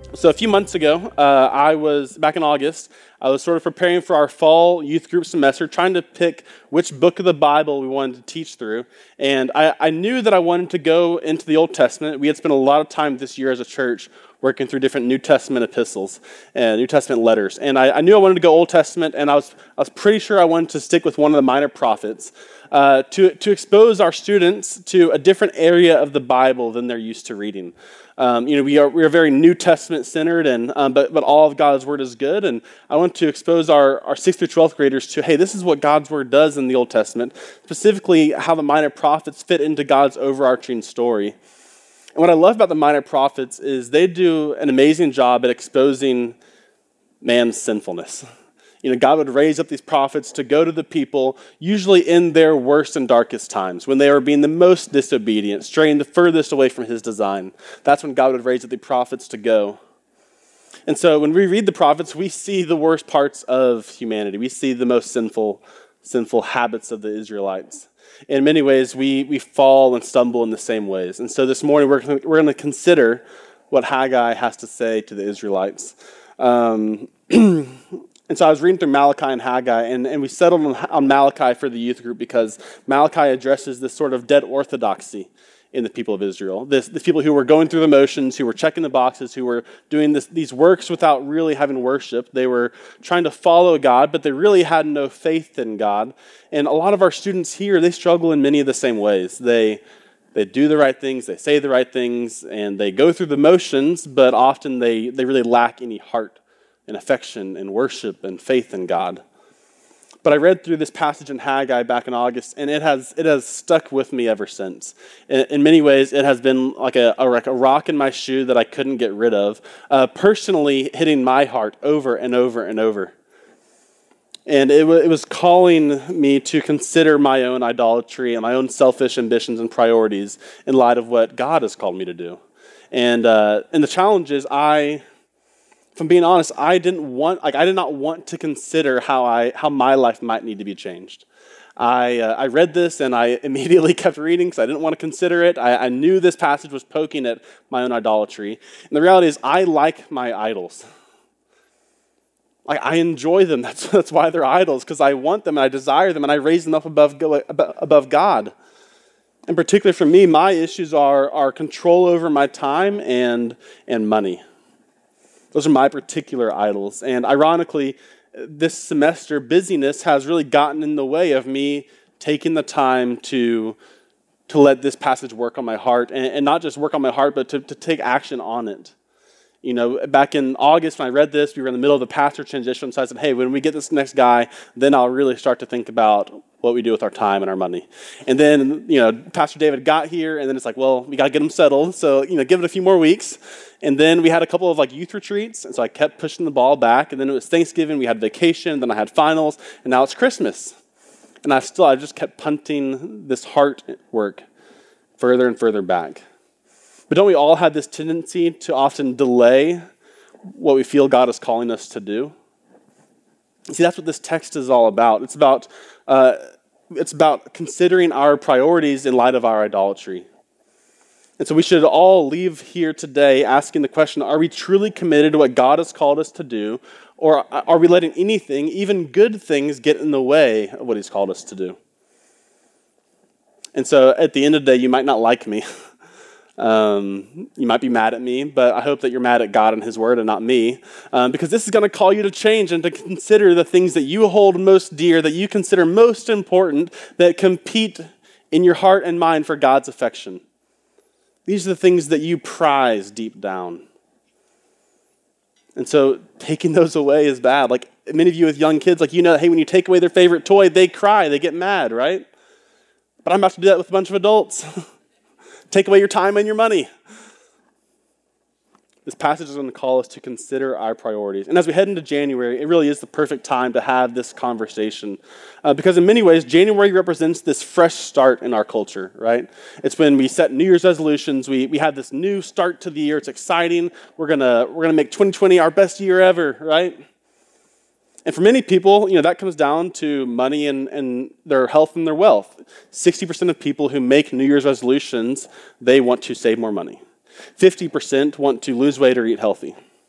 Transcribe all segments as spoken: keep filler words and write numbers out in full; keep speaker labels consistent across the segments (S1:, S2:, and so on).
S1: So a few months ago, uh, I was, back in August, I was sort of preparing for our fall youth group semester, trying to pick which book of the Bible we wanted to teach through. And I, I knew that I wanted to go into the Old Testament. We had spent a lot of time this year as a church working through different New Testament epistles and New Testament letters. And I, I knew I wanted to go Old Testament, and I was I was pretty sure I wanted to stick with one of the minor prophets uh, to, to expose our students to a different area of the Bible than they're used to reading. Um, you know, we are we are very New Testament centered, and um, but but all of God's Word is good. And I want to expose our, our sixth through twelfth graders to, hey, this is what God's Word does in the Old Testament, specifically how the minor prophets fit into God's overarching story. And what I love about the minor prophets is they do an amazing job at exposing man's sinfulness. You know, God would raise up these prophets to go to the people, usually in their worst and darkest times, when they were being the most disobedient, straying the furthest away from his design. That's when God would raise up the prophets to go. And so when we read the prophets, we see the worst parts of humanity. We see the most sinful, sinful habits of the Israelites. In many ways, we we fall and stumble in the same ways. And so this morning, we're we're going to consider what Haggai has to say to the Israelites. Um And so I was reading through Malachi and Haggai, and, and we settled on, on Malachi for the youth group because Malachi addresses this sort of dead orthodoxy in the people of Israel. This, the people who were going through the motions, who were checking the boxes, who were doing this, these works without really having worship. They were trying to follow God, but they really had no faith in God. And a lot of our students here, they struggle in many of the same ways. They They do the right things, they say the right things, and they go through the motions, but often they, they really lack any heart and affection and worship and faith in God. But I read through this passage in Haggai back in August, and it has it has stuck with me ever since. In, in many ways, it has been like a, a, like a rock in my shoe that I couldn't get rid of, uh, personally hitting my heart over and over and over. And it, w- it was calling me to consider my own idolatry and my own selfish ambitions and priorities in light of what God has called me to do. And uh, and the challenge is I... If I'm being honest, I didn't want, like, I did not want to consider how I, how my life might need to be changed. I, uh, I read this and I immediately kept reading because I didn't want to consider it. I, I knew this passage was poking at my own idolatry. And the reality is, I like my idols. Like, I enjoy them. That's that's why they're idols, because I want them and I desire them and I raise them up above above God. And particularly for me, my issues are are control over my time and and money. Those are my particular idols. And ironically, this semester, busyness has really gotten in the way of me taking the time to, to let this passage work on my heart. And, and not just work on my heart, but to, to take action on it. You know, back in August when I read this, we were in the middle of the pastor transition. So I said, hey, when we get this next guy, then I'll really start to think about what we do with our time and our money. And then, you know, Pastor David got here, and then it's like, well, we got to get him settled. So, you know, give it a few more weeks. And then we had a couple of like youth retreats. And so I kept pushing the ball back. And then it was Thanksgiving. We had vacation. Then I had finals. And now it's Christmas. And I still, I just kept punting this heart work further and further back. But don't we all have this tendency to often delay what we feel God is calling us to do? See, that's what this text is all about. It's about uh, it's about considering our priorities in light of our idolatry. And so we should all leave here today asking the question, are we truly committed to what God has called us to do, or are we letting anything, even good things, get in the way of what he's called us to do? And so at the end of the day, you might not like me. Um, you might be mad at me, but I hope that you're mad at God and his word and not me, um, because this is going to call you to change and to consider the things that you hold most dear, that you consider most important, that compete in your heart and mind for God's affection. These are the things that you prize deep down. And so taking those away is bad. Like many of you with young kids, like you know, hey, when you take away their favorite toy, they cry, they get mad, right? But I'm about to do that with a bunch of adults. Take away your time and your money. This passage is going to call us to consider our priorities. And as we head into January, it really is the perfect time to have this conversation. Uh, because in many ways, January represents this fresh start in our culture, right? It's when we set New Year's resolutions. We we have this new start to the year. It's exciting. We're gonna we're gonna make twenty twenty our best year ever, right? And for many people, you know, that comes down to money and, and their health and their wealth. sixty percent of people who make New Year's resolutions, they want to save more money. fifty percent want to lose weight or eat healthy.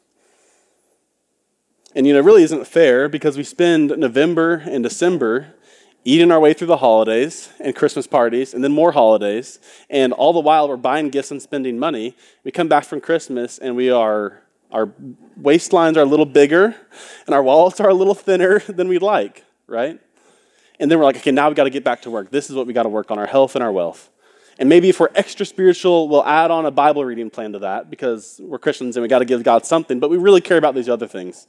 S1: And, you know, it really isn't fair because we spend November and December eating our way through the holidays and Christmas parties and then more holidays. And all the while we're buying gifts and spending money. We come back from Christmas and we are, our waistlines are a little bigger and our wallets are a little thinner than we'd like, right? And then we're like, okay, now we got to get back to work. This is what we got to work on, our health and our wealth. And maybe if we're extra spiritual, we'll add on a Bible reading plan to that because we're Christians and we got to give God something, but we really care about these other things.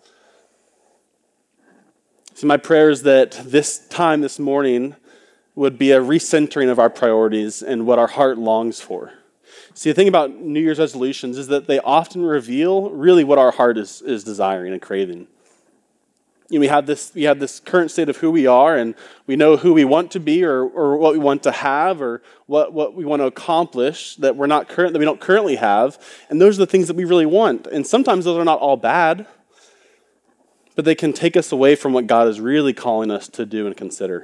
S1: So my prayer is that this time this morning would be a recentering of our priorities and what our heart longs for. See, the thing about New Year's resolutions is that they often reveal really what our heart is, is desiring and craving. You know, we have this we have this current state of who we are, and we know who we want to be, or or what we want to have, or what, what we want to accomplish that we're not current that we don't currently have. And those are the things that we really want. And sometimes those are not all bad, but they can take us away from what God is really calling us to do and consider.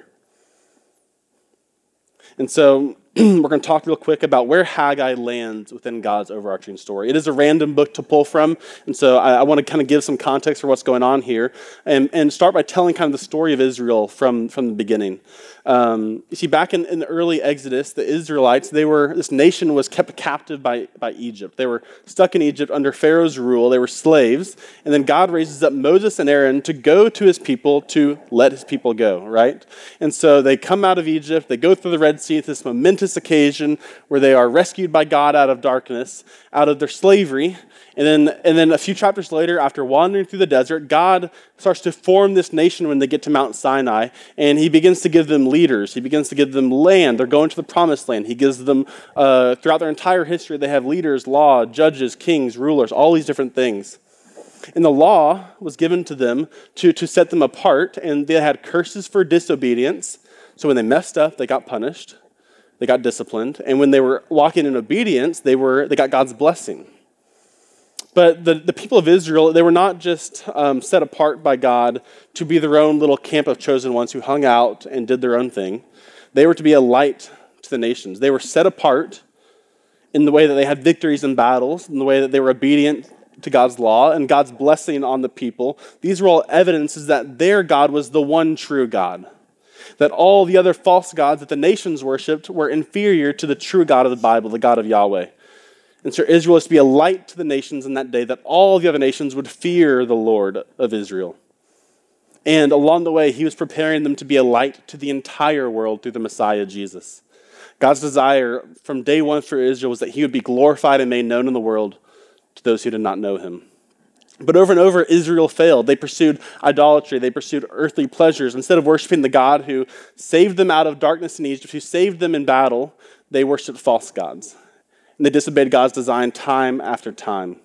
S1: And so we're going to talk real quick about where Haggai lands within God's overarching story. It is a random book to pull from, and so I, I want to kind of give some context for what's going on here, and, and start by telling kind of the story of Israel from, from the beginning. Um, you see, back in, in the early Exodus, the Israelites, they were this nation was kept captive by, by Egypt. They were stuck in Egypt under Pharaoh's rule. They were slaves, and then God raises up Moses and Aaron to go to his people to let his people go, right? And so they come out of Egypt, they go through the Red Sea, this momentous occasion where they are rescued by God out of darkness, out of their slavery. And then, and then a few chapters later, after wandering through the desert, God starts to form this nation when they get to Mount Sinai, and he begins to give them leaders. He begins to give them land. They're going to the promised land. He gives them, uh, throughout their entire history, they have leaders, law, judges, kings, rulers, all these different things. And the law was given to them to, to set them apart, and they had curses for disobedience. So when they messed up, they got punished. They got disciplined. And when they were walking in obedience, they were they got God's blessing. But the, the people of Israel, they were not just um, set apart by God to be their own little camp of chosen ones who hung out and did their own thing. They were to be a light to the nations. They were set apart in the way that they had victories in battles, in the way that they were obedient to God's law and God's blessing on the people. These were all evidences that their God was the one true God. That all the other false gods that the nations worshipped were inferior to the true God of the Bible, the God of Yahweh. And so Israel was to be a light to the nations in that day, that all the other nations would fear the Lord of Israel. And along the way, he was preparing them to be a light to the entire world through the Messiah, Jesus. God's desire from day one for Israel was that he would be glorified and made known in the world to those who did not know him. But over and over, Israel failed. They pursued idolatry. They pursued earthly pleasures. Instead of worshiping the God who saved them out of darkness in Egypt, who saved them in battle, they worshiped false gods. And they disobeyed God's design time after time.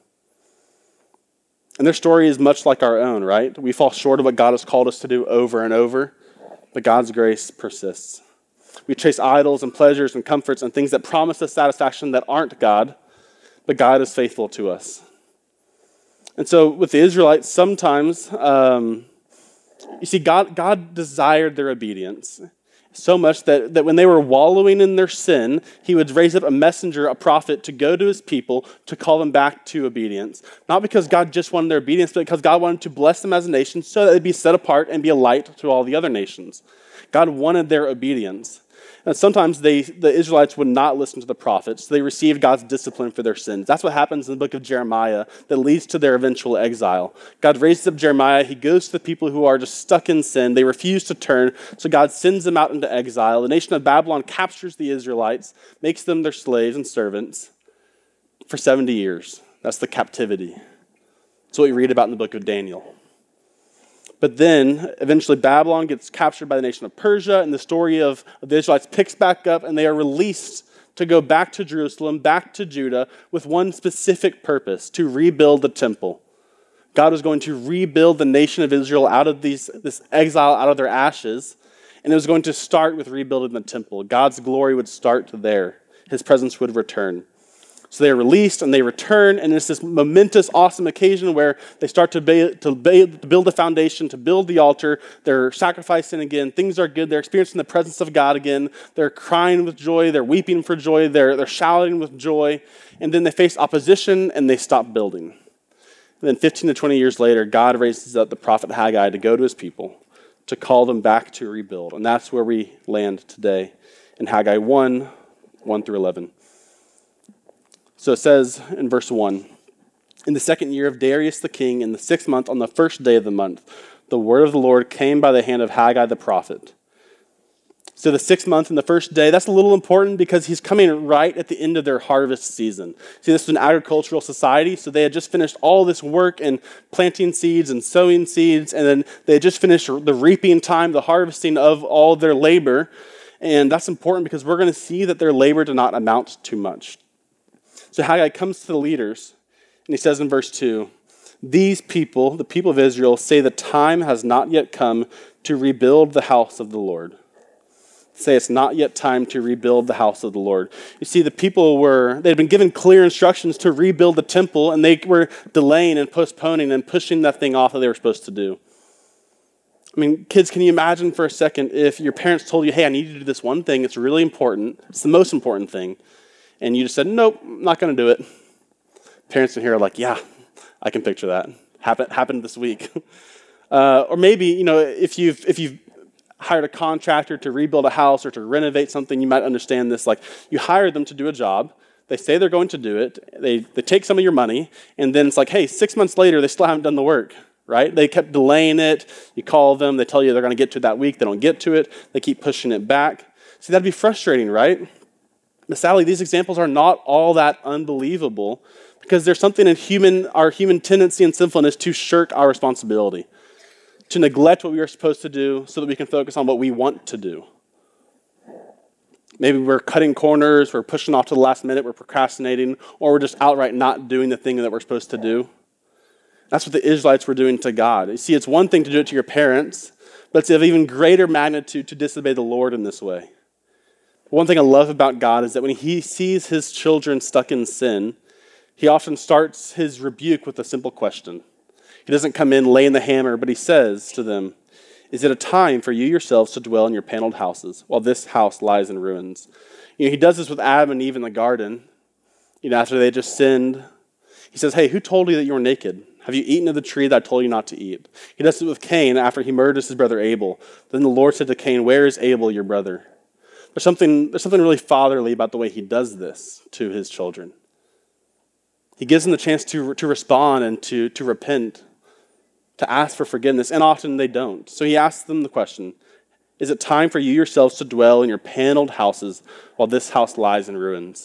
S1: And their story is much like our own, right? We fall short of what God has called us to do over and over, but God's grace persists. We chase idols and pleasures and comforts and things that promise us satisfaction that aren't God, but God is faithful to us. And so with the Israelites, sometimes, um, you see, God, God desired their obedience so much that, that when they were wallowing in their sin, he would raise up a messenger, a prophet, to go to his people to call them back to obedience. Not because God just wanted their obedience, but because God wanted to bless them as a nation so that they'd be set apart and be a light to all the other nations. God wanted their obedience. And sometimes they, the Israelites would not listen to the prophets. So they received God's discipline for their sins. That's what happens in the book of Jeremiah that leads to their eventual exile. God raises up Jeremiah. He goes to the people who are just stuck in sin. They refuse to turn. So God sends them out into exile. The nation of Babylon captures the Israelites, makes them their slaves and servants for seventy years. That's the captivity. That's what we read about in the book of Daniel. But then, eventually, Babylon gets captured by the nation of Persia, and the story of, of the Israelites picks back up, and they are released to go back to Jerusalem, back to Judah, with one specific purpose, to rebuild the temple. God was going to rebuild the nation of Israel out of these, this exile, out of their ashes, and it was going to start with rebuilding the temple. God's glory would start there. His presence would return. So they are released and they return, and it's this momentous, awesome occasion where they start to, ba- to, ba- to build the foundation, to build the altar. They're sacrificing again. Things are good. They're experiencing the presence of God again. They're crying with joy. They're weeping for joy. They're, they're shouting with joy. And then they face opposition and they stop building. And then fifteen to twenty years later, God raises up the prophet Haggai to go to his people, to call them back to rebuild. And that's where we land today in Haggai one, one through eleven. So it says in verse one, in the second year of Darius the king, in the sixth month, on the first day of the month, the word of the Lord came by the hand of Haggai the prophet. So the sixth month and the first day, that's a little important because he's coming right at the end of their harvest season. See, this was an agricultural society, so they had just finished all this work and planting seeds and sowing seeds, and then they had just finished the reaping time, the harvesting of all their labor. And that's important because we're going to see that their labor did not amount to much. So Haggai comes to the leaders, and he says in verse two, these people, the people of Israel, say the time has not yet come to rebuild the house of the Lord. Say it's not yet time to rebuild the house of the Lord. You see, the people were, they had been given clear instructions to rebuild the temple, and they were delaying and postponing and pushing that thing off that they were supposed to do. I mean, kids, can you imagine for a second if your parents told you, hey, I need you to do this one thing, it's really important, it's the most important thing, and you just said, nope, I'm not going to do it. Parents in here are like, yeah, I can picture that. Happened, happened this week. Uh, or maybe, you know, if you've, if you've, hired a contractor to rebuild a house or to renovate something, you might understand this. Like, you hire them to do a job. They say they're going to do it. They they take some of your money, and then it's like, hey, six months later, they still haven't done the work, right? They kept delaying it. You call them. They tell you they're going to get to it that week. They don't get to it. They keep pushing it back. See, that'd be frustrating, right? But sadly, these examples are not all that unbelievable because there's something in human our human tendency and sinfulness to shirk our responsibility, to neglect what we are supposed to do so that we can focus on what we want to do. Maybe we're cutting corners, we're pushing off to the last minute, we're procrastinating, or we're just outright not doing the thing that we're supposed to do. That's what the Israelites were doing to God. You see, it's one thing to do it to your parents, but it's of even greater magnitude to disobey the Lord in this way. One thing I love about God is that when he sees his children stuck in sin, he often starts his rebuke with a simple question. He doesn't come in laying the hammer, but he says to them, is it a time for you yourselves to dwell in your paneled houses while this house lies in ruins? You know, he does this with Adam and Eve in the garden. You know, after they just sinned, he says, hey, who told you that you were naked? Have you eaten of the tree that I told you not to eat? He does it with Cain after he murders his brother Abel. Then the Lord said to Cain, where is Abel, your brother? There's something, there's something really fatherly about the way he does this to his children. He gives them the chance to, to respond and to, to repent, to ask for forgiveness, and often they don't. So he asks them the question, is it time for you yourselves to dwell in your paneled houses while this house lies in ruins?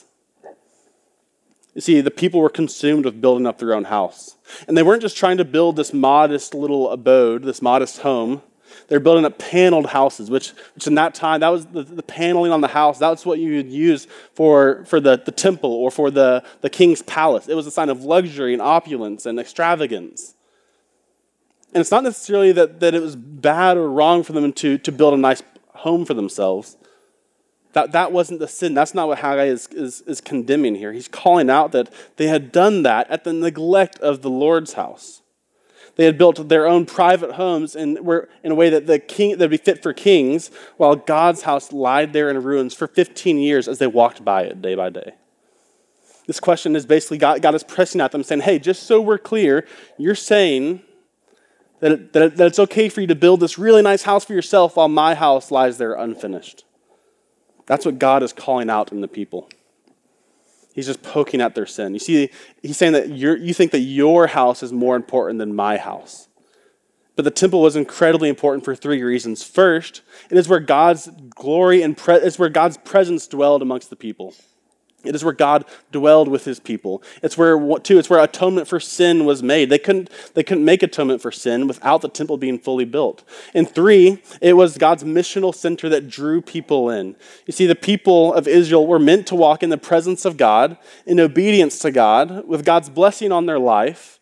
S1: You see, the people were consumed with building up their own house. And they weren't just trying to build this modest little abode, this modest home. They were building up paneled houses, which, which in that time, that was the, the paneling on the house. That's what you would use for, for the, the temple or for the, the king's palace. It was a sign of luxury and opulence and extravagance. And it's not necessarily that, that it was bad or wrong for them to, to build a nice home for themselves. That, that wasn't the sin. That's not what Haggai is, is, is condemning here. He's calling out that they had done that at the neglect of the Lord's house. They had built their own private homes and were in a way that the king that would be fit for kings, while God's house lied there in ruins for fifteen years as they walked by it day by day. This question is basically God, God is pressing at them, saying, hey, just so we're clear, you're saying That, it, that, it, that it's okay for you to build this really nice house for yourself while my house lies there unfinished. That's what God is calling out in the people. He's just poking at their sin. You see, he's saying that you're, you think that your house is more important than my house. But the temple was incredibly important for three reasons. First, it is where God's glory and pre- it's where God's presence dwelled amongst the people. It is where God dwelled with his people. It's where, two, it's where atonement for sin was made. They couldn't, they couldn't make atonement for sin without the temple being fully built. And three, it was God's missional center that drew people in. You see, the people of Israel were meant to walk in the presence of God, in obedience to God, with God's blessing on their life,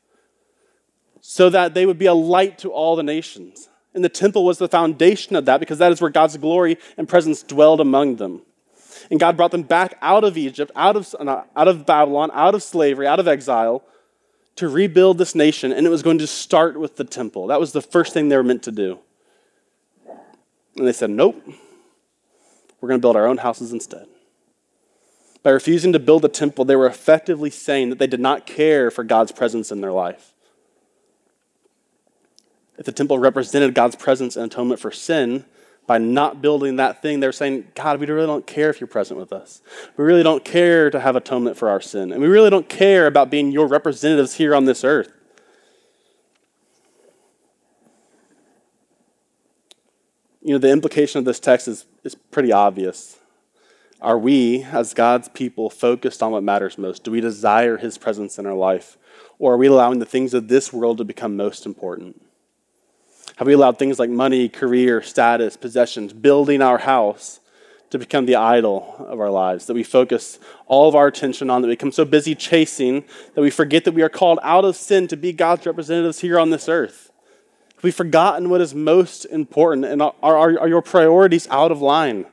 S1: so that they would be a light to all the nations. And the temple was the foundation of that because that is where God's glory and presence dwelled among them. And God brought them back out of Egypt, out of, out of Babylon, out of slavery, out of exile, to rebuild this nation. And it was going to start with the temple. That was the first thing they were meant to do. And they said, nope, we're going to build our own houses instead. By refusing to build a temple, they were effectively saying that they did not care for God's presence in their life. If the temple represented God's presence and atonement for sin, by not building that thing, they're saying, God, we really don't care if you're present with us. We really don't care to have atonement for our sin. And we really don't care about being your representatives here on this earth. You know, the implication of this text is, is pretty obvious. Are we, as God's people, focused on what matters most? Do we desire his presence in our life? Or are we allowing the things of this world to become most important? Have we allowed things like money, career, status, possessions, building our house to become the idol of our lives, that we focus all of our attention on, that we become so busy chasing that we forget that we are called out of sin to be God's representatives here on this earth? Have we forgotten what is most important, and are, are, are your priorities out of line?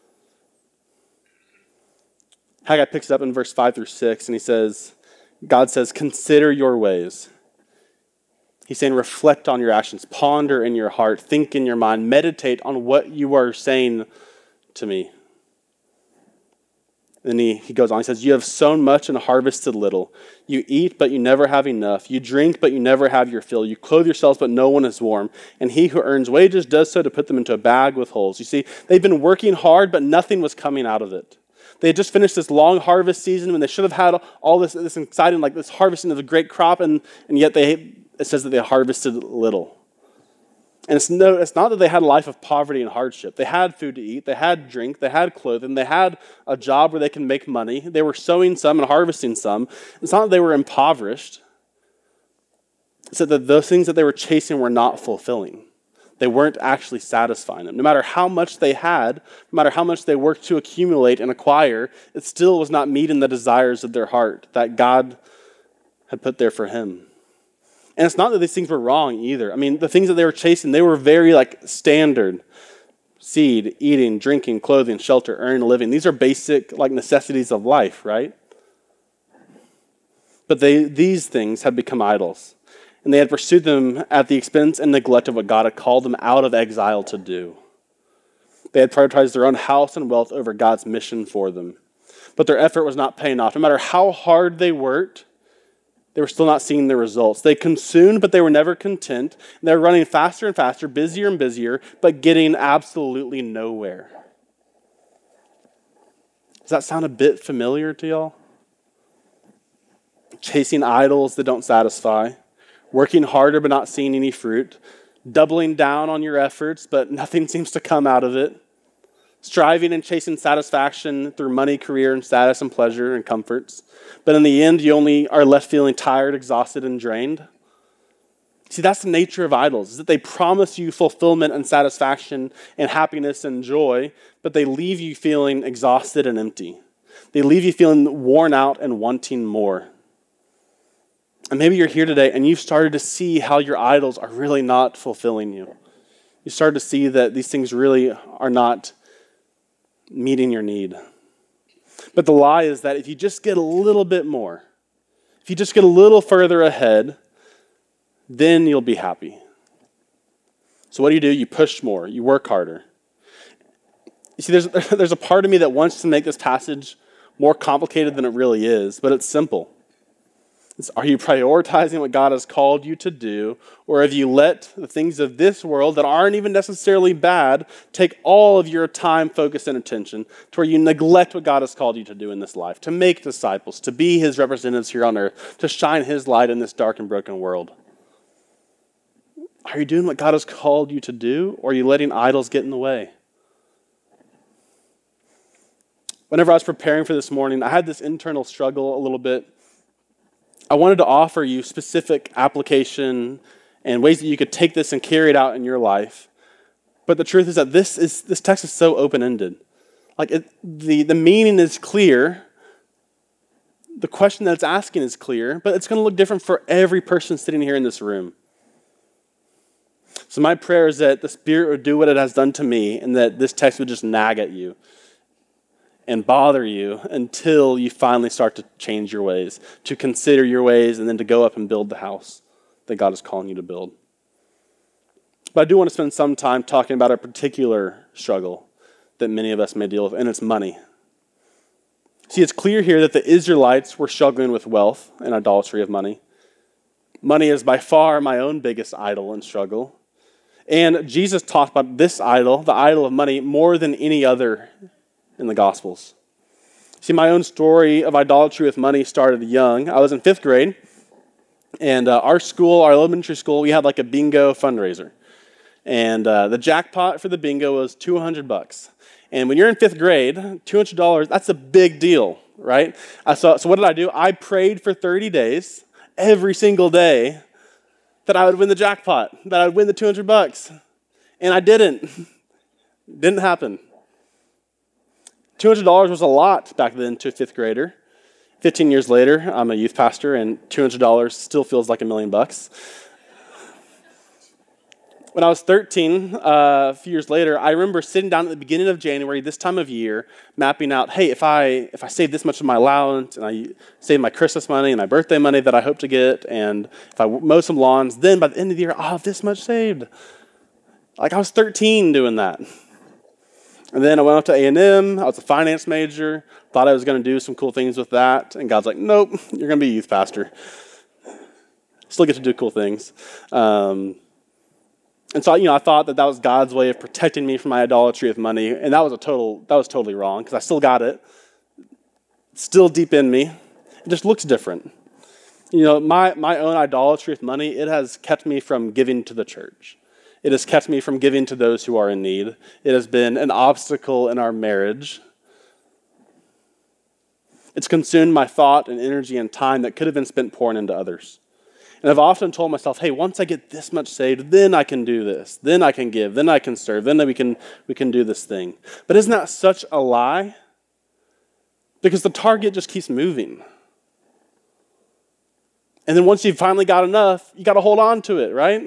S1: Haggai picks it up in verse five through six, and he says, God says, consider your ways. He's saying, reflect on your actions, ponder in your heart, think in your mind, meditate on what you are saying to me. Then he, he goes on, he says, you have sown much and harvested little. You eat, but you never have enough. You drink, but you never have your fill. You clothe yourselves, but no one is warm. And he who earns wages does so to put them into a bag with holes. You see, they've been working hard, but nothing was coming out of it. They had just finished this long harvest season when they should have had all this, this exciting, like this harvesting of a great crop, and, and yet they it says that they harvested little. And it's, no, it's not that they had a life of poverty and hardship. They had food to eat, they had drink, they had clothing, they had a job where they can make money. They were sowing some and harvesting some. It's not that they were impoverished. It's that those things that they were chasing were not fulfilling. They weren't actually satisfying them. No matter how much they had, no matter how much they worked to accumulate and acquire, it still was not meeting the desires of their heart that God had put there for him. And it's not that these things were wrong either. I mean, the things that they were chasing, they were very like standard. Seed, eating, drinking, clothing, shelter, earning a living. These are basic like necessities of life, right? But they these things had become idols. And they had pursued them at the expense and neglect of what God had called them out of exile to do. They had prioritized their own house and wealth over God's mission for them. But their effort was not paying off. No matter how hard they worked, they were still not seeing the results. They consumed, but they were never content. They were running faster and faster, busier and busier, but getting absolutely nowhere. Does that sound a bit familiar to y'all? Chasing idols that don't satisfy, working harder but not seeing any fruit, doubling down on your efforts, but nothing seems to come out of it, striving and chasing satisfaction through money, career, and status and pleasure and comforts. But in the end, you only are left feeling tired, exhausted, and drained. See, that's the nature of idols, is that they promise you fulfillment and satisfaction and happiness and joy, but they leave you feeling exhausted and empty. They leave you feeling worn out and wanting more. And maybe you're here today and you've started to see how your idols are really not fulfilling you. You started to see that these things really are not meeting your need. But the lie is that if you just get a little bit more, if you just get a little further ahead, then you'll be happy. So what do you do? You push more. You work harder. You see, there's, there's a part of me that wants to make this passage more complicated than it really is, but it's simple. It's, are you prioritizing what God has called you to do, or have you let the things of this world that aren't even necessarily bad take all of your time, focus, and attention to where you neglect what God has called you to do in this life, to make disciples, to be his representatives here on earth, to shine his light in this dark and broken world? Are you doing what God has called you to do, or are you letting idols get in the way? Whenever I was preparing for this morning, I had this internal struggle a little bit. I wanted to offer you specific application and ways that you could take this and carry it out in your life. But the truth is that this is this text is so open-ended. Like it, the, the meaning is clear. The question that it's asking is clear, but it's going to look different for every person sitting here in this room. So my prayer is that the Spirit would do what it has done to me, and that this text would just nag at you and bother you until you finally start to change your ways, to consider your ways, and then to go up and build the house that God is calling you to build. But I do want to spend some time talking about a particular struggle that many of us may deal with, and it's money. See, it's clear here that the Israelites were struggling with wealth and idolatry of money. Money is by far my own biggest idol and struggle. And Jesus talked about this idol, the idol of money, more than any other in the Gospels. See, my own story of idolatry with money started young. I was in fifth grade, and uh, our school, our elementary school, we had like a bingo fundraiser. And uh, the jackpot for the bingo was two hundred bucks. And when you're in fifth grade, two hundred dollars, that's a big deal, right? Uh, so, so what did I do? I prayed for thirty days, every single day, that I would win the jackpot, that I would win the two hundred bucks. And I didn't. Didn't happen. two hundred dollars was a lot back then to a fifth grader. fifteen years later, I'm a youth pastor, and two hundred dollars still feels like a million bucks. When I was thirteen, uh, a few years later, I remember sitting down at the beginning of January, this time of year, mapping out, hey, if I if I save this much of my allowance, and I save my Christmas money and my birthday money that I hope to get, and if I mow some lawns, then by the end of the year, I'll have this much saved. Like, I was thirteen doing that. And then I went up to A and M. I was a finance major, thought I was going to do some cool things with that, and God's like, nope, you're going to be a youth pastor. Still get to do cool things. Um... And so, you know, I thought that that was God's way of protecting me from my idolatry with money, and that was a total, that was totally wrong, because I still got it. It's still deep in me. It just looks different. You know, my, my own idolatry with money, it has kept me from giving to the church. It has kept me from giving to those who are in need. It has been an obstacle in our marriage. It's consumed my thought and energy and time that could have been spent pouring into others. And I've often told myself, hey, once I get this much saved, then I can do this. Then I can give. Then I can serve. Then we can, we can do this thing. But isn't that such a lie? Because the target just keeps moving. And then once you've finally got enough, you got to hold on to it, right?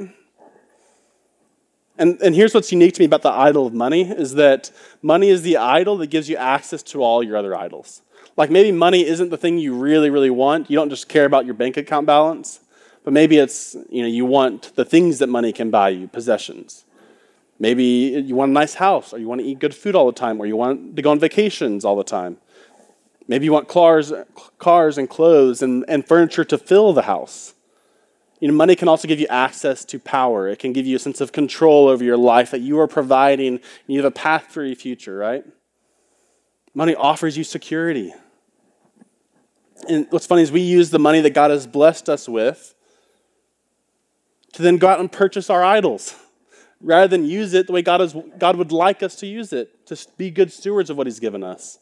S1: And, and here's what's unique to me about the idol of money, is that money is the idol that gives you access to all your other idols. Like, maybe money isn't the thing you really, really want. You don't just care about your bank account balance. But maybe it's, you know, you want the things that money can buy you, possessions. Maybe you want a nice house, or you want to eat good food all the time, or you want to go on vacations all the time. Maybe you want cars, cars and clothes and, and furniture to fill the house. You know, money can also give you access to power. It can give you a sense of control over your life, that you are providing, and you have a path for your future, right? Money offers you security. And what's funny is we use the money that God has blessed us with to then go out and purchase our idols, rather than use it the way God is, God would like us to use it, to be good stewards of what he's given us.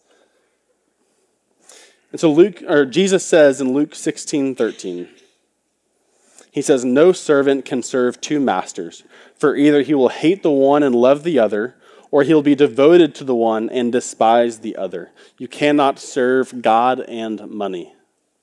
S1: And so Luke, or Jesus says in Luke sixteen thirteen, he says, no servant can serve two masters, for either he will hate the one and love the other, or he'll be devoted to the one and despise the other. You cannot serve God and money.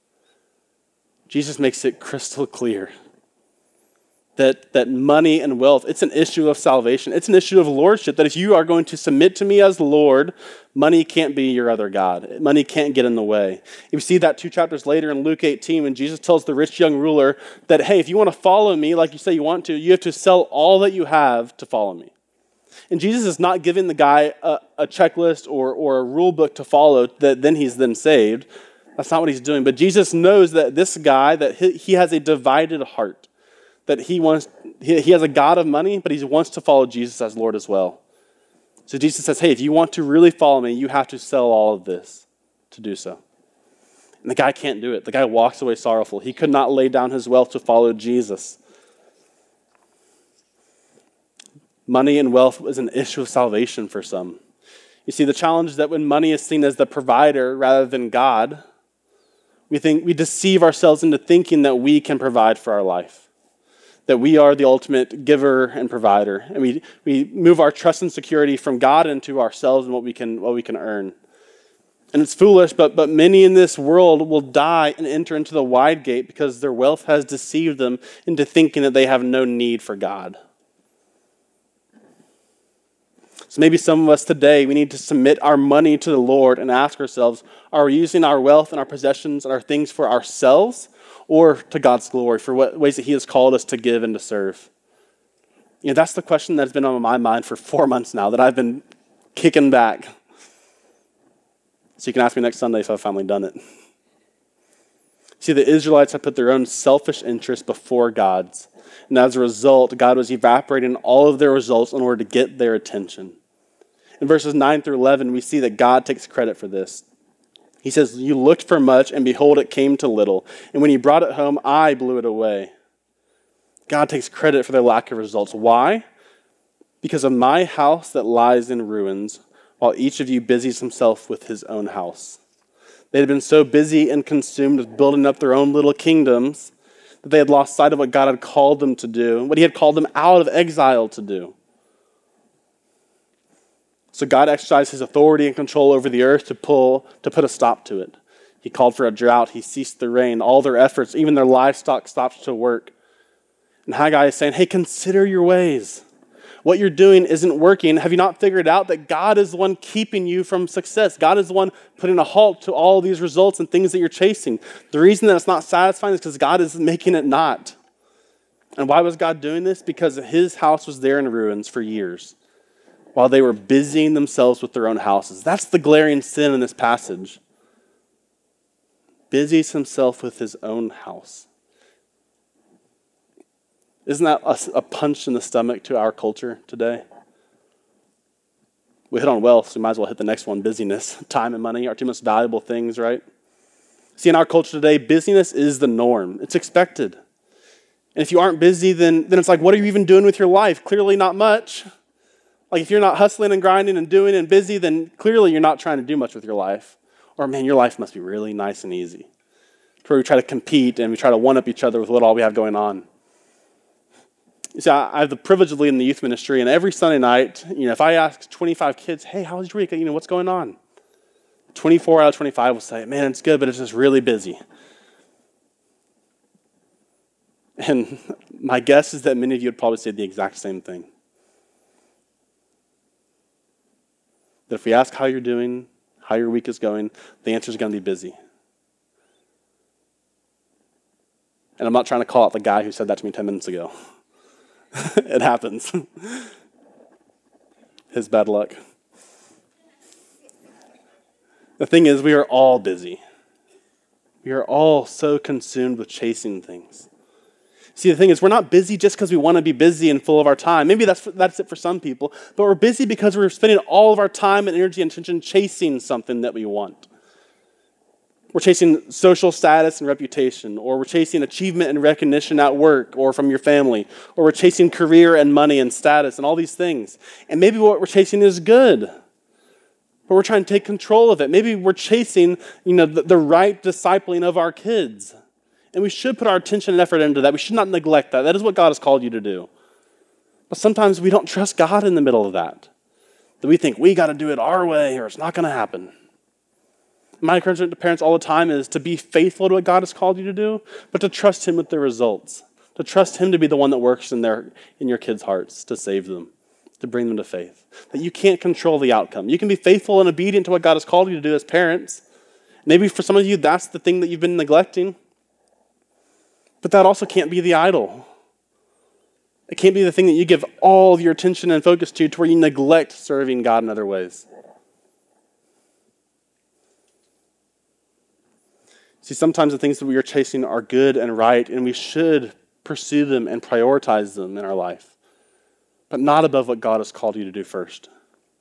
S1: Jesus makes it crystal clear that, that money and wealth, it's an issue of salvation. It's an issue of lordship, that if you are going to submit to me as Lord, money can't be your other God. Money can't get in the way. You see that two chapters later in Luke eighteen, when Jesus tells the rich young ruler that, hey, if you want to follow me like you say you want to, you have to sell all that you have to follow me. And Jesus is not giving the guy a, a checklist or, or a rule book to follow that then he's then saved. That's not what he's doing. But Jesus knows that this guy, that he, he has a divided heart. That he wants, he, he has a God of money, but he wants to follow Jesus as Lord as well. So Jesus says, hey, if you want to really follow me, you have to sell all of this to do so. And the guy can't do it. The guy walks away sorrowful. He could not lay down his wealth to follow Jesus. Money and wealth is an issue of salvation for some. You see, the challenge is that when money is seen as the provider rather than God, we think we deceive ourselves into thinking that we can provide for our life. That we are the ultimate giver and provider. And we, we move our trust and security from God into ourselves and what we can what we can earn. And it's foolish, but, but many in this world will die and enter into the wide gate because their wealth has deceived them into thinking that they have no need for God. So maybe some of us today, we need to submit our money to the Lord and ask ourselves, are we using our wealth and our possessions and our things for ourselves, or to God's glory, for what ways that he has called us to give and to serve? You know, that's the question that's been on my mind for four months now, that I've been kicking back. So you can ask me next Sunday if I've finally done it. See, the Israelites had put their own selfish interests before God's. And as a result, God was evaporating all of their results in order to get their attention. In verses nine through eleven, we see that God takes credit for this. He says, you looked for much, and behold, it came to little. And when you brought it home, I blew it away. God takes credit for their lack of results. Why? Because of my house that lies in ruins, while each of you busies himself with his own house. They had been so busy and consumed with building up their own little kingdoms that they had lost sight of what God had called them to do, what he had called them out of exile to do. So God exercised his authority and control over the earth to pull, to put a stop to it. He called for a drought. He ceased the rain. All their efforts, even their livestock, stopped to work. And Haggai is saying, hey, consider your ways. What you're doing isn't working. Have you not figured out that God is the one keeping you from success? God is the one putting a halt to all these results and things that you're chasing. The reason that it's not satisfying is because God is making it not. And why was God doing this? Because his house was there in ruins for years, while they were busying themselves with their own houses. That's the glaring sin in this passage. Busies himself with his own house. Isn't that a, a punch in the stomach to our culture today? We hit on wealth, so we might as well hit the next one, busyness. Time and money are two most valuable things, right? See, in our culture today, busyness is the norm. It's expected. And if you aren't busy, then, then it's like, what are you even doing with your life? Clearly not much. Like if you're not hustling and grinding and doing and busy, then clearly you're not trying to do much with your life. Or man, your life must be really nice and easy. It's where we try to compete and we try to one-up each other with what all we have going on. You see, I have the privilege of leading the youth ministry, and every Sunday night, you know, if I ask twenty-five kids, hey, how was your week? You know, what's going on? twenty-four out of twenty-five will say, man, it's good, but it's just really busy. And my guess is that many of you would probably say the exact same thing. That if we ask how you're doing, how your week is going, the answer is going to be busy. And I'm not trying to call out the guy who said that to me ten minutes ago. It happens. His bad luck. The thing is, we are all busy. We are all so consumed with chasing things. See, the thing is, we're not busy just because we want to be busy and full of our time. Maybe that's that's it for some people, but we're busy because we're spending all of our time and energy and attention chasing something that we want. We're chasing social status and reputation, or we're chasing achievement and recognition at work or from your family, or we're chasing career and money and status and all these things. And maybe what we're chasing is good, but we're trying to take control of it. Maybe we're chasing, you know, the, the right discipling of our kids. And we should put our attention and effort into that. We should not neglect that. That is what God has called you to do. But sometimes we don't trust God in the middle of that. That we think we got to do it our way or it's not going to happen. My encouragement to parents all the time is to be faithful to what God has called you to do, but to trust him with the results. To trust him to be the one that works in their in your kids' hearts to save them, to bring them to faith. That you can't control the outcome. You can be faithful and obedient to what God has called you to do as parents. Maybe for some of you, that's the thing that you've been neglecting. But that also can't be the idol. It can't be the thing that you give all of your attention and focus to, to where you neglect serving God in other ways. See, sometimes the things that we are chasing are good and right, and we should pursue them and prioritize them in our life, but not above what God has called you to do first.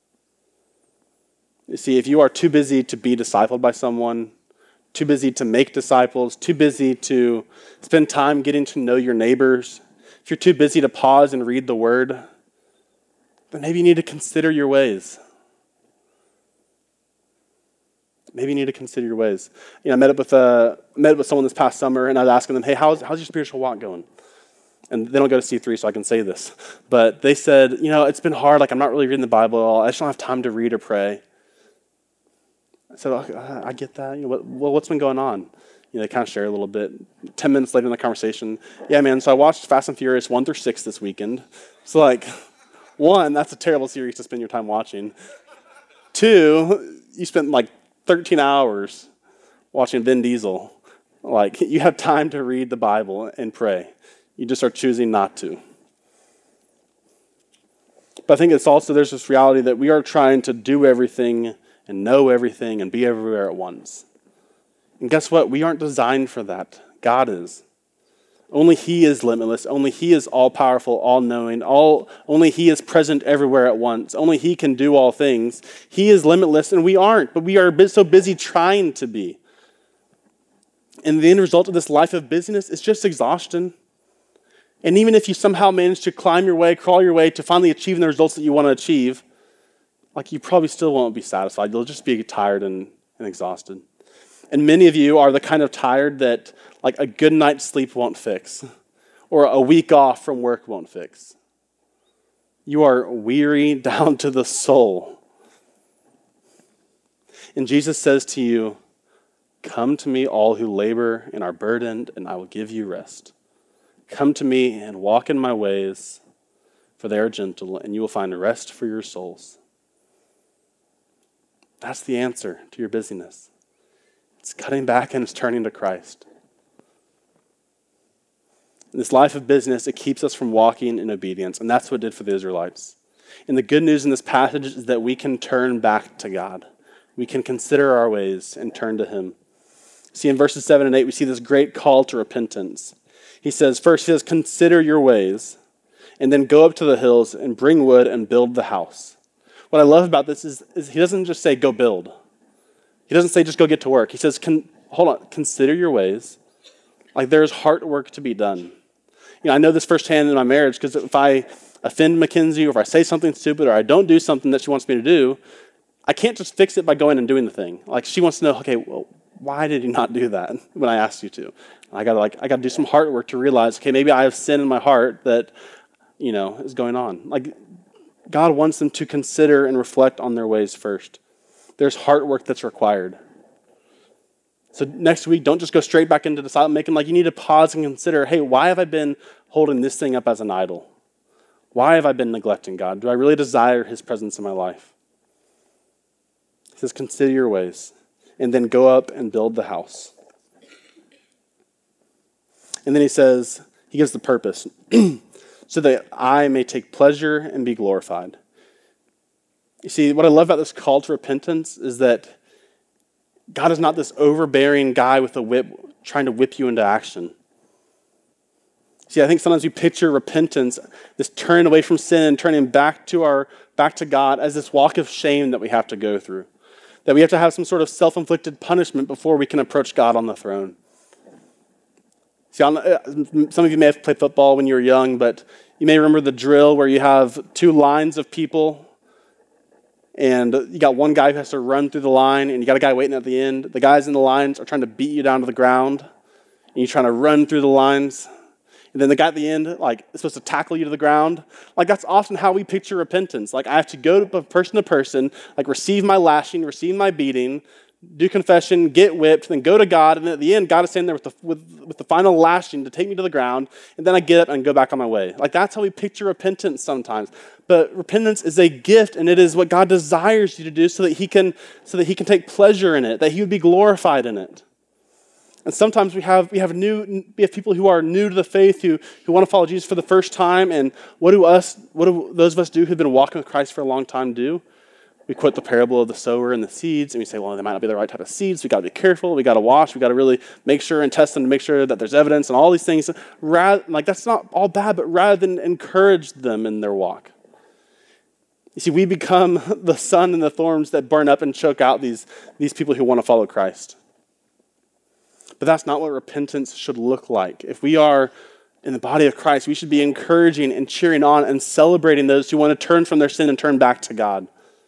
S1: You see, if you are too busy to be discipled by someone, too busy to make disciples, too busy to spend time getting to know your neighbors, if you're too busy to pause and read the word, then maybe you need to consider your ways. Maybe you need to consider your ways. You know, I met up with uh, met up with someone this past summer, and I was asking them, hey, how's, how's your spiritual walk going? And they don't go to C three, so I can say this. But they said, you know, it's been hard. Like, I'm not really reading the Bible at all. I just don't have time to read or pray. I said, oh, I get that. You know, what, well, what's been going on? You know, they kind of share a little bit. Ten minutes later in the conversation, yeah, man, so I watched Fast and Furious one through six this weekend. So, like, one, that's a terrible series to spend your time watching. Two, you spent, like, thirteen hours watching Vin Diesel. Like, you have time to read the Bible and pray. You just are choosing not to. But I think it's also, there's this reality that we are trying to do everything and know everything and be everywhere at once. And guess what? We aren't designed for that. God is. Only He is limitless. Only He is all-powerful, all-knowing. All, only He is present everywhere at once. Only He can do all things. He is limitless, and we aren't, but we are a bit so busy trying to be. And the end result of this life of busyness is just exhaustion. And even if you somehow manage to climb your way, crawl your way to finally achieving the results that you want to achieve, like you probably still won't be satisfied. You'll just be tired and, and exhausted. And many of you are the kind of tired that like a good night's sleep won't fix, or a week off from work won't fix. You are weary down to the soul. And Jesus says to you, come to me, all who labor and are burdened, and I will give you rest. Come to me and walk in my ways, for they are gentle, and you will find rest for your souls. That's the answer to your busyness. It's cutting back and it's turning to Christ. In this life of business, it keeps us from walking in obedience, and that's what it did for the Israelites. And the good news in this passage is that we can turn back to God. We can consider our ways and turn to Him. See, in verses seven and eight, we see this great call to repentance. He says, first, he says, consider your ways, and then go up to the hills and bring wood and build the house. What I love about this is, is he doesn't just say, go build. He doesn't say, just go get to work. He says, Con- hold on, consider your ways. Like there's heart work to be done. You know, I know this firsthand in my marriage because if I offend Mackenzie or if I say something stupid or I don't do something that she wants me to do, I can't just fix it by going and doing the thing. Like she wants to know, okay, well, why did you not do that when I asked you to? I gotta like I gotta do some heart work to realize, okay, maybe I have sin in my heart that, you know, is going on. Like God wants them to consider and reflect on their ways first. There's heart work that's required. So next week, don't just go straight back into disciple making. Like you need to pause and consider, hey, why have I been holding this thing up as an idol? Why have I been neglecting God? Do I really desire His presence in my life? He says, consider your ways, and then go up and build the house. And then he says, he gives the purpose, so that I may take pleasure and be glorified. You see, what I love about this call to repentance is that God is not this overbearing guy with a whip trying to whip you into action. See, I think sometimes we picture repentance, this turning away from sin and turning back to our back to God, as this walk of shame that we have to go through. That we have to have some sort of self-inflicted punishment before we can approach God on the throne. See, some of you may have played football when you were young, but you may remember the drill where you have two lines of people, and you got one guy who has to run through the line, and you got a guy waiting at the end. The guys in the lines are trying to beat you down to the ground, and you're trying to run through the lines. And then the guy at the end, like, is supposed to tackle you to the ground. Like, that's often how we picture repentance. Like, I have to go to person to person, like, receive my lashing, receive my beating, do confession, get whipped, then go to God, and then at the end, God is standing there with the, with, with the final lashing to take me to the ground, and then I get up and go back on my way. Like, that's how we picture repentance sometimes. But repentance is a gift, and it is what God desires you to do so that He can, so that He can take pleasure in it, that He would be glorified in it. And sometimes we have we have new we have people who are new to the faith who, who want to follow Jesus for the first time. And what do us what do those of us do who've been walking with Christ for a long time do? We quote the parable of the sower and the seeds, and we say, well, they might not be the right type of seeds. We got to be careful. We got to watch. We got to really make sure and test them to make sure that there's evidence and all these things. Rather, like that's not all bad, but rather than encourage them in their walk. You see, we become the sun and the thorns that burn up and choke out these these people who want to follow Christ. But that's not what repentance should look like. If we are in the body of Christ, we should be encouraging and cheering on and celebrating those who want to turn from their sin and turn back to God.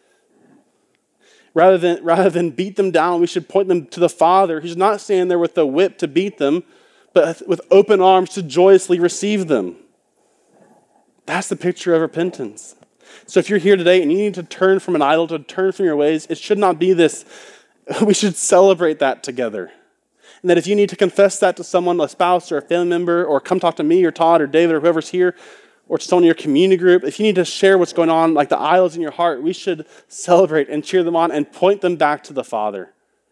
S1: Rather than, rather than beat them down, we should point them to the Father, who's not standing there with a whip to beat them, but with open arms to joyously receive them. That's the picture of repentance. So if you're here today and you need to turn from an idol, to turn from your ways, it should not be this. We should celebrate that together. And that if you need to confess that to someone, a spouse or a family member, or come talk to me or Todd or David or whoever's here, or to someone in your community group, if you need to share what's going on, like the idols in your heart, we should celebrate and cheer them on and point them back to the Father.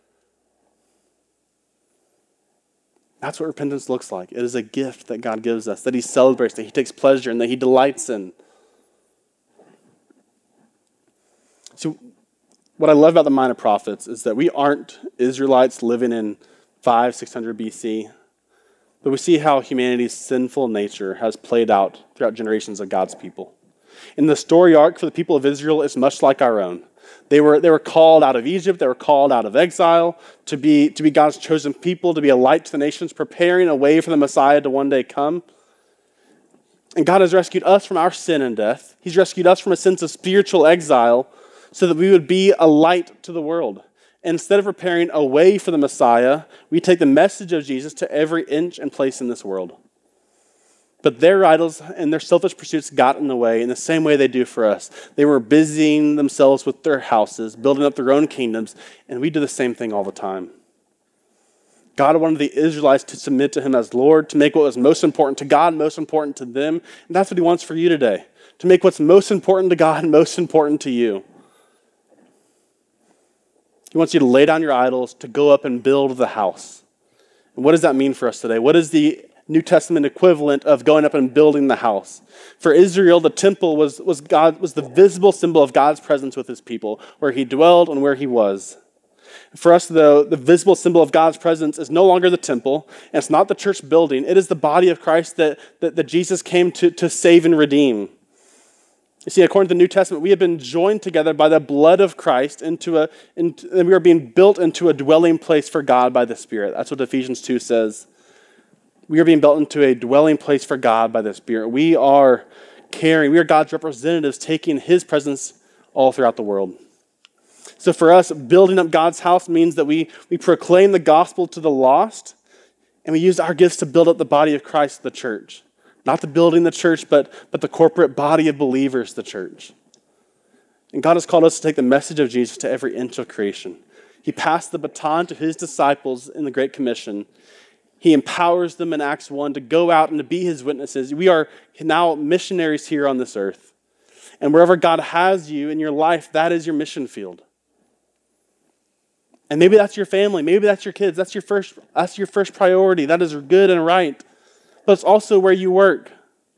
S1: That's what repentance looks like. It is a gift that God gives us, that He celebrates, that He takes pleasure in, that He delights in. So what I love about the Minor Prophets is that we aren't Israelites living in five, six hundred B C. But we see how humanity's sinful nature has played out throughout generations of God's people. And the story arc for the people of Israel is much like our own. They were, they were called out of Egypt, they were called out of exile to be, to be God's chosen people, to be a light to the nations, preparing a way for the Messiah to one day come. And God has rescued us from our sin and death. He's rescued us from a sense of spiritual exile so that we would be a light to the world. And instead of preparing a way for the Messiah, we take the message of Jesus to every inch and place in this world. But their idols and their selfish pursuits got in the way in the same way they do for us. They were busying themselves with their houses, building up their own kingdoms, and we do the same thing all the time. God wanted the Israelites to submit to him as Lord, to make what was most important to God most important to them. And that's what he wants for you today, to make what's most important to God most important to you. He wants you to lay down your idols, to go up and build the house. And what does that mean for us today? What is the New Testament equivalent of going up and building the house? For Israel, the temple was, was, God, was the visible symbol of God's presence with his people, where he dwelled and where he was. For us, though, the visible symbol of God's presence is no longer the temple, and it's not the church building. It is the body of Christ that, that, that Jesus came to, to save and redeem. You see, according to the New Testament, we have been joined together by the blood of Christ into a, into, and we are being built into a dwelling place for God by the Spirit. That's what Ephesians two says. We are being built into a dwelling place for God by the Spirit. We are carrying, we are God's representatives taking his presence all throughout the world. So for us, building up God's house means that we, we proclaim the gospel to the lost, and we use our gifts to build up the body of Christ, the church. Not the building the church, but, but the corporate body of believers, the church. And God has called us to take the message of Jesus to every inch of creation. He passed the baton to his disciples in the Great Commission. He empowers them in Acts one to go out and to be his witnesses. We are now missionaries here on this earth. And wherever God has you in your life, that is your mission field. And maybe that's your family. Maybe that's your kids. That's your first, that's your first priority. That is good and right. But it's also where you work.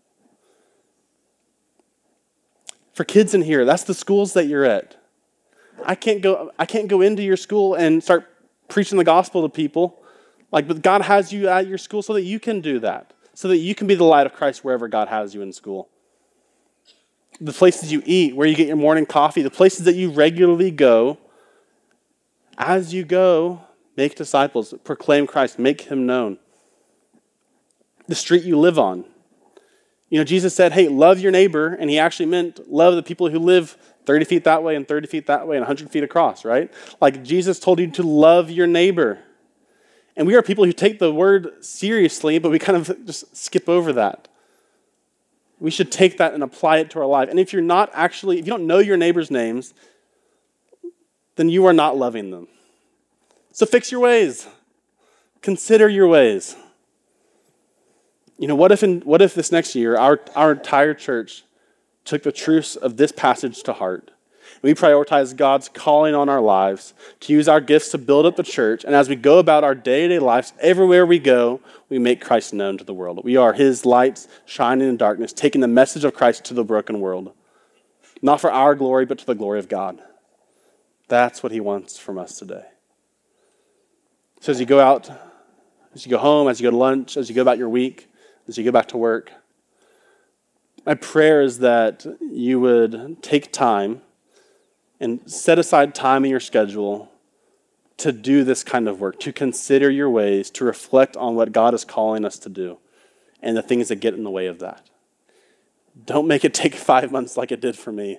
S1: For kids in here, that's the schools that you're at. I can't go, I can't go into your school and start preaching the gospel to people. Like, but God has you at your school so that you can do that. So that you can be the light of Christ wherever God has you in school. The places you eat, where you get your morning coffee, the places that you regularly go. As you go, make disciples, proclaim Christ, make him known. The street you live on. You know, Jesus said, hey, love your neighbor, and he actually meant love the people who live thirty feet that way and thirty feet that way and one hundred feet across, right? Like Jesus told you to love your neighbor. And we are people who take the word seriously, but we kind of just skip over that. We should take that and apply it to our life. And if you're not actually, if you don't know your neighbor's names, then you are not loving them. So fix your ways. Consider your ways. You know, what if in, what if this next year our, our entire church took the truths of this passage to heart? We prioritize God's calling on our lives to use our gifts to build up the church, and as we go about our day-to-day lives, everywhere we go, we make Christ known to the world. We are his lights shining in darkness, taking the message of Christ to the broken world. Not for our glory, but to the glory of God. That's what he wants from us today. So as you go out, as you go home, as you go to lunch, as you go about your week, as you go back to work, my prayer is that you would take time and set aside time in your schedule to do this kind of work, to consider your ways, to reflect on what God is calling us to do and the things that get in the way of that. Don't make it take five months like it did for me.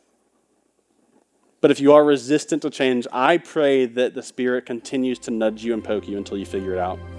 S1: But if you are resistant to change, I pray that the Spirit continues to nudge you and poke you until you figure it out.